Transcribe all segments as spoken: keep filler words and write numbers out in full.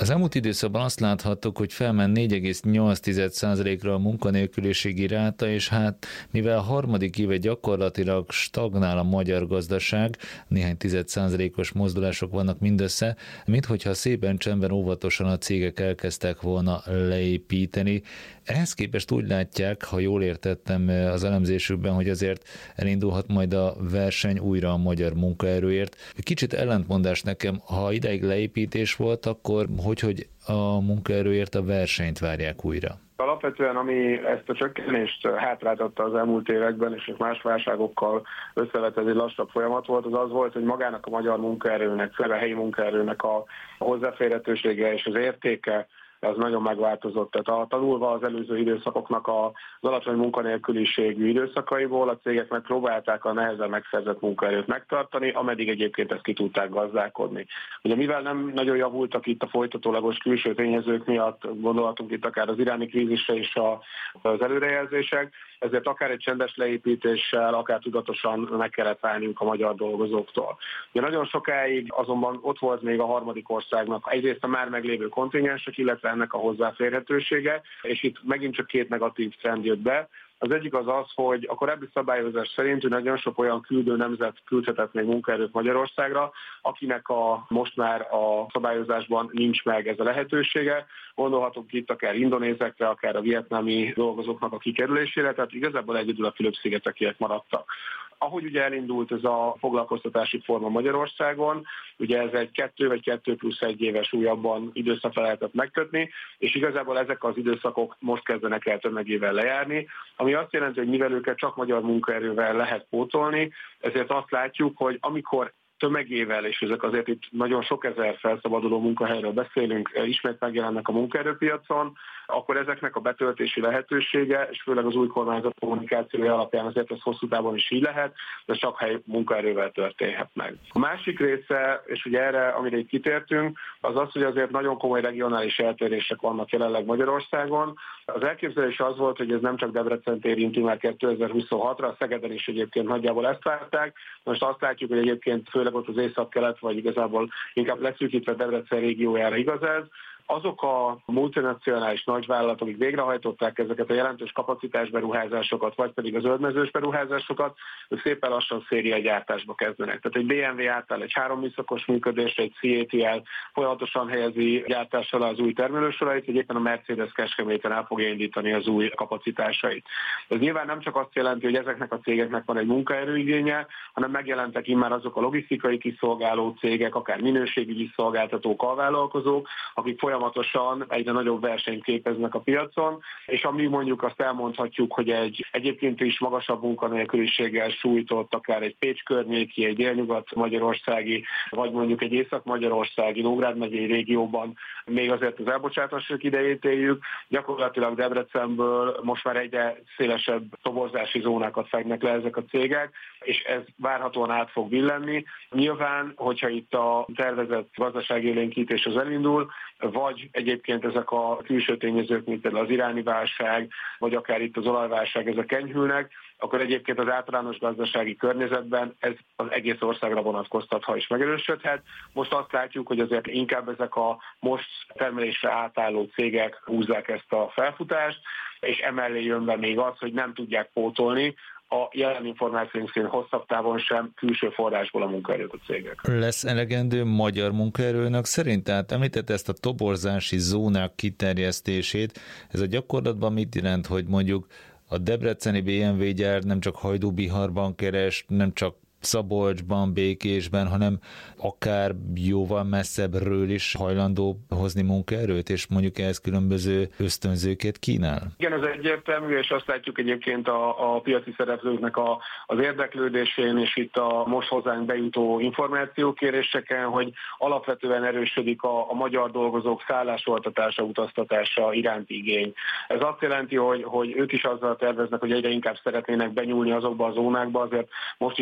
Az elmúlt időszakban azt láthattuk, hogy felment négy egész nyolc százalékra a munkanélküliségi ráta, és hát mivel a harmadik éve gyakorlatilag stagnál a magyar gazdaság, néhány tized százalékos mozdulások vannak mindössze, minthogyha szépen csendben óvatosan a cégek elkezdtek volna leépíteni. Ehhez képest úgy látják, ha jól értettem az elemzésükben, hogy azért elindulhat majd a verseny újra a magyar munkaerőért. Kicsit ellentmondás nekem, ha ideig leépítés volt, akkor hogy, hogy a munkaerőért a versenyt várják újra? Alapvetően, ami ezt a csökkenést hátráltatta az elmúlt években, és más válságokkal összevet ez egy lassabb folyamat volt, az az volt, hogy magának a magyar munkaerőnek, főleg a helyi munkaerőnek a hozzáférhetősége és az értéke, ez nagyon megváltozott. Tehát a, tanulva az előző időszakoknak az alacsony munkanélküliségű időszakaiból a cégek megpróbálták a nehezen megszerzett munkaerőt megtartani, ameddig egyébként ezt ki tudták gazdálkodni. Ugye mivel nem nagyon javultak itt a folytatólagos külső tényezők miatt, gondolhatunk itt akár az iráni krízisre is a, az előrejelzések, ezért akár egy csendes leépítéssel, akár tudatosan meg kellett válniuk a magyar dolgozóktól. Ugye nagyon sokáig azonban ott volt még a harmadik országnak egyrészt a már meglévő kontingensek, illetve ennek a hozzáférhetősége, és itt megint csak két negatív trend jött be. Az egyik az az, hogy a korábbi szabályozás szerint nagyon sok olyan küldő nemzet küldhetett még munkaerőt Magyarországra, akinek a, most már a szabályozásban nincs meg ez a lehetősége. Gondolhatunk itt akár indonézekre, akár a vietnámi dolgozóknak a kikerülésére, tehát igazából egyedül a Fülöp-szigetekiek maradtak. Ahogy ugye elindult ez a foglalkoztatási forma Magyarországon, ugye ez egy kettő vagy kettő plusz egy éves újabban időszakra lehetett megkötni, és igazából ezek az időszakok most kezdenek el tömegével lejárni, ami azt jelenti, hogy mivel őket csak magyar munkaerővel lehet pótolni, ezért azt látjuk, hogy amikor tömegével, és ezek azért itt nagyon sok ezer felszabaduló munkahelyről beszélünk, ismét megjelennek a munkaerőpiacon, akkor ezeknek a betöltési lehetősége, és főleg az új kormányzat kommunikációja alapján azért ez hosszú távon is így lehet, de csak helyi munkaerővel történhet meg. A másik része, és ugye erre, amire itt kitértünk, az az, hogy azért nagyon komoly regionális eltérések vannak jelenleg Magyarországon. Az elképzelés az volt, hogy ez nem csak Debrecent érinti már kétezer-huszonhatra, a Szegeden is egyébként nagyjából ezt várták. Most azt látjuk, hogy egyébként főleg ott az észak-kelet, vagy igazából inkább leszűkítve Debrecen régiójára igaz ez. Azok a multinacionális nagyvállalatok, akik végrehajtották ezeket a jelentős kapacitásberuházásokat, vagy pedig az zöldmezős beruházásokat, ők szépen lassan szériagyártásba kezdenek. Tehát egy bé em vé átáll egy három műszakos működésre, egy cé á té el folyamatosan helyezi gyártás alá az új termelősorait, hogy éppen a Mercedes Kecskeméten el fogja indítani az új kapacitásait. Ez nyilván nem csak azt jelenti, hogy ezeknek a cégeknek van egy munkaerőigénye, hanem megjelentek immár azok a logisztikai kiszolgáló cégek, akár minőségügyi szolgáltatók, alvállalkozók, akik folyamatosan egyre nagyobb versenyt képeznek a piacon, és amíg mondjuk azt elmondhatjuk, hogy egy egyébként is magasabb munkanélküliséggel sújtott, akár egy Pécs környéki, egy délnyugat-magyarországi, vagy mondjuk egy észak-magyarországi, Nógrád megyei régióban még azért az elbocsátások idejét éljük, gyakorlatilag Debrecenből most már egyre szélesebb toborzási zónákat fednek le ezek a cégek, és ez várhatóan át fog billenni. Nyilván, hogyha itt a tervezett gazdaságélénkítés az elindul, vagy egyébként ezek a külső tényezők, mint például az iráni válság, vagy akár itt az olajválság, ezek enyhülnek, akkor egyébként az általános gazdasági környezetben ez az egész országra vonatkoztatha is megerősödhet. Most azt látjuk, hogy azért inkább ezek a most termelésre átálló cégek húzzák ezt a felfutást, és emellé jön be még az, hogy nem tudják pótolni a jelen információink szerint hosszabb távon sem külső forrásból a munkaerőt a cégek. Lesz elegendő magyar munkaerőnek szerint? Tehát említette ezt a toborzási zónák kiterjesztését. Ez a gyakorlatban mit jelent, hogy mondjuk a debreceni bé em vé gyár nem csak Hajdúbiharban keres, nem csak Szabolcsban, Békésben, hanem akár jóval messzebbről is hajlandó hozni munkaerőt, és mondjuk ehhez különböző ösztönzőket kínál? Igen, ez egyértelmű, és azt látjuk egyébként a, a piaci szereplőknek a, az érdeklődésén, és itt a most hozzánk bejutó információkéréseken, hogy alapvetően erősödik a, a magyar dolgozók szállásoltatása, utaztatása iránti igény. Ez azt jelenti, hogy, hogy ők is azzal terveznek, hogy egyre inkább szeretnének benyúlni azokba a zónákba, azért most is vannak olyan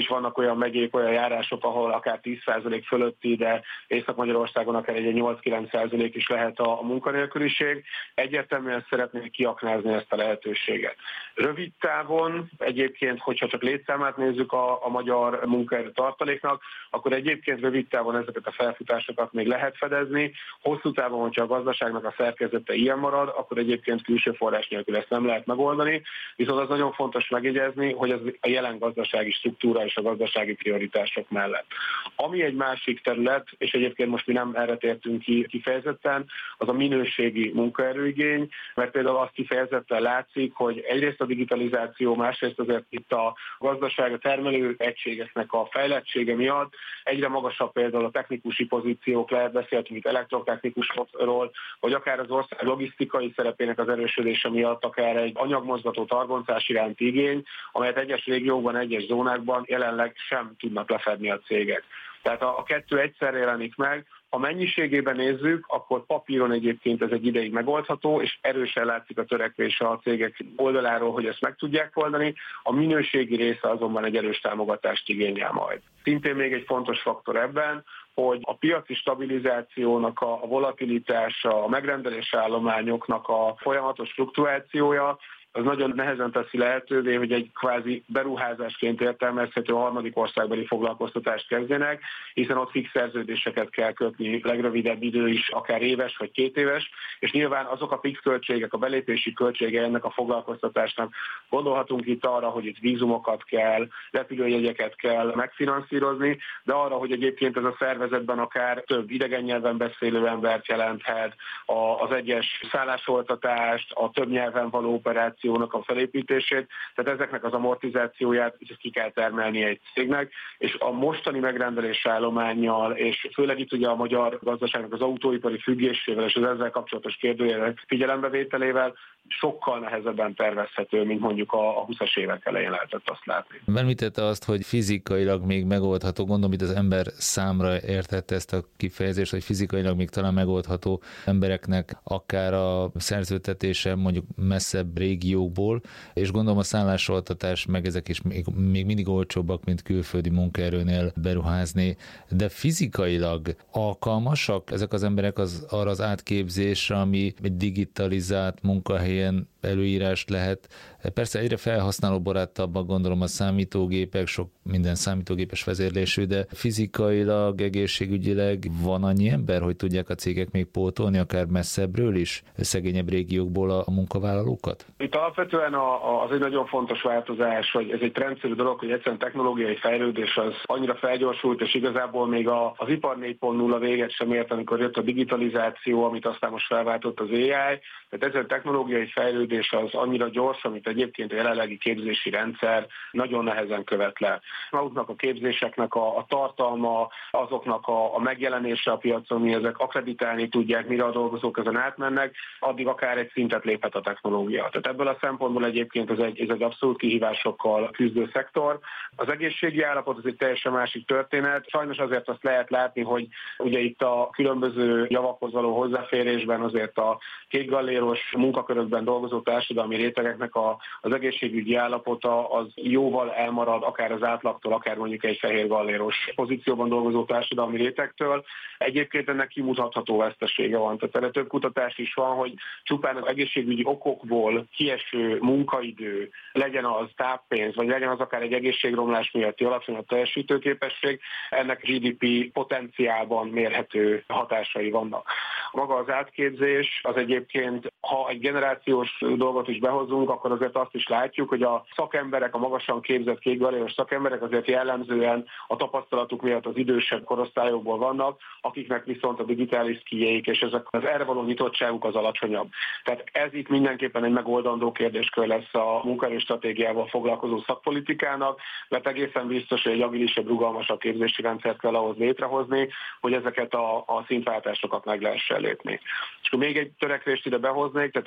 olyan megyék, olyan járások, ahol akár tíz százalék fölötti, de Észak-Magyarországon akár egy nyolc-kilenc százalék is lehet a munkanélküliség. Egyértelműen szeretnék kiaknázni ezt a lehetőséget. Rövid távon egyébként, hogyha csak létszámát nézzük a, a magyar munkaerő tartaléknak, akkor egyébként rövid távon ezeket a felfutásokat még lehet fedezni. Hosszú távon, hogyha a gazdaságnak a szerkezete ilyen marad, akkor egyébként külső forrás nélkül ezt nem lehet megoldani. Viszont az nagyon fontos megjegyezni, hogy ez a jelen gazdasági struktúra és a gazdasági prioritások mellett. Ami egy másik terület, és egyébként most mi nem erre tértünk ki kifejezetten, az a minőségi munkaerőigény, mert például azt kifejezetten látszik, hogy egyrészt a digitalizáció, másrészt azért itt a gazdaság, a termelő egységeknek a fejlettsége miatt egyre magasabb például a technikusi pozíciók, lehet beszéltünk itt elektrotechnikusokról, vagy akár az ország logisztikai szerepének az erősödése miatt, akár egy anyagmozgató targoncás iránti igény, amelyet egyes régiókban, egyes zónákban jelenleg sem tudnak lefedni a cégek. Tehát a, a kettő egyszer jelenik meg. Ha mennyiségében nézzük, akkor papíron egyébként ez egy ideig megoldható, és erősen látszik a törekvés a cégek oldaláról, hogy ezt meg tudják oldani. A minőségi része azonban egy erős támogatást igényel majd. Szintén még egy fontos faktor ebben, hogy a piaci stabilizációnak a volatilitása, a megrendelési állományoknak a folyamatos fluktuációja, az nagyon nehezen teszi lehetővé, hogy egy kvázi beruházásként értelmezhető harmadik országbeli foglalkoztatást kezdjenek, hiszen ott fix szerződéseket kell kötni, legrövidebb idő is, akár éves vagy két éves, és nyilván azok a fix költségek, a belépési költsége ennek a foglalkoztatásnak, gondolhatunk itt arra, hogy itt vízumokat kell, repülőjegyeket kell megfinanszírozni, de arra, hogy egyébként ez a szervezetben akár több idegen nyelven beszélő embert jelenthet, az egyes szállásoltatást, a több nyelven való operációt, a felépítését, tehát ezeknek az amortizációját is ki kell termelni egy cégnek, és a mostani megrendelés állománnyal, és főleg itt ugye a magyar gazdaságnak az autóipari függésével és az ezzel kapcsolatos kérdőjelek figyelembevételével sokkal nehezebben tervezhető, mint mondjuk a huszas évek elején lehetett azt látni. Említette azt, hogy fizikailag még megoldható, gondolom itt az ember számra értette ezt a kifejezést, hogy fizikailag még talán megoldható embereknek akár a szerződtetése mondjuk messzebb régiókból, és gondolom a szállásoltatás meg ezek is még, még mindig olcsóbbak, mint külföldi munkaerőnél beruházni, de fizikailag alkalmasak ezek az emberek az, arra az átképzésre, ami egy digitalizált munkahelyen előírást lehet. Persze egyre felhasználóbarátabbak gondolom a számítógépek, sok minden számítógépes vezérlésű, de fizikailag, egészségügyileg van annyi ember, hogy tudják a cégek még pótolni, akár messzebbről is, szegényebb régiókból a munkavállalókat? Itt alapvetően a, az egy nagyon fontos változás, hogy ez egy trendszerű dolog, hogy egyszerűen technológiai fejlődés az annyira felgyorsult, és igazából még a, az ipar négy pont nulla véget sem ért, amikor jött a digitalizáció, amit aztán most felváltott az á i. Tehát ez a technológiai fejlődés az annyira gyors, amit egyébként a jelenlegi képzési rendszer nagyon nehezen követ le. Maguknak a képzéseknek a, a tartalma, azoknak a, a megjelenése a piacon, mi ezek akreditálni tudják, mire a dolgozók ezen átmennek, addig akár egy szintet léphet a technológia. Tehát ebből a szempontból egyébként ez egy, ez egy abszolút kihívásokkal küzdő szektor. Az egészségi állapot az egy teljesen másik történet. Sajnos azért azt lehet látni, hogy ugye itt a különböző javakhoz való hozzáférésben azért a kékgalléros munkakörökben dolgozó társadalmi rétegeknek a, az egészségügyi állapota az jóval elmarad, akár az átlagtól, akár mondjuk egy fehér galléros pozícióban dolgozó társadalmi rétegtől. Egyébként ennek kimutatható vesztesége van. Tehát erre több kutatás is van, hogy csupán az egészségügyi okokból kieső munkaidő, legyen az táppénz, vagy legyen az akár egy egészségromlás miatti alacsonyabb teljesítőképesség, ennek gé dé pé potenciálban mérhető hatásai vannak. Maga az átképzés az egyébként, ha egy generációs dolgot is behozunk, akkor azért azt is látjuk, hogy a szakemberek, a magasan képzett kékgalléros szakemberek azért jellemzően a tapasztalatuk miatt az idősebb korosztályokból vannak, akiknek viszont a digitális skilljeik és ezek az erre való nyitottságuk az alacsonyabb. Tehát ez itt mindenképpen egy megoldandó kérdéskör lesz a munkaerő stratégiával foglalkozó szakpolitikának, mert egészen biztos, hogy egy agilisebb, rugalmasabb képzési rendszert kell ahhoz létrehozni, hogy ezeket a, a szintváltásokat meg lehessen lépni. És akkor még egy törekvést ide behoznék, tehát egyértelmű,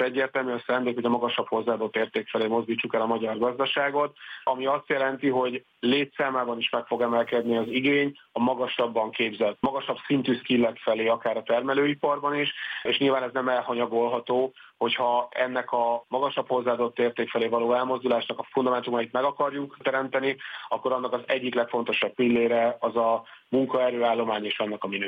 egyértelmű a szándék, hogy a magasabb hozzáadott érték felé mozdítsuk el a magyar gazdaságot, ami azt jelenti, hogy létszámában is meg fog emelkedni az igény a magasabban képzett, magasabb szintű skillek felé, akár a termelőiparban is, és nyilván ez nem elhanyagolható, hogyha ennek a magasabb hozzáadott érték felé való elmozdulásnak a fundamentumait meg akarjuk teremteni, akkor annak az egyik legfontosabb pillére az a munkaerőállomány és annak a minősége.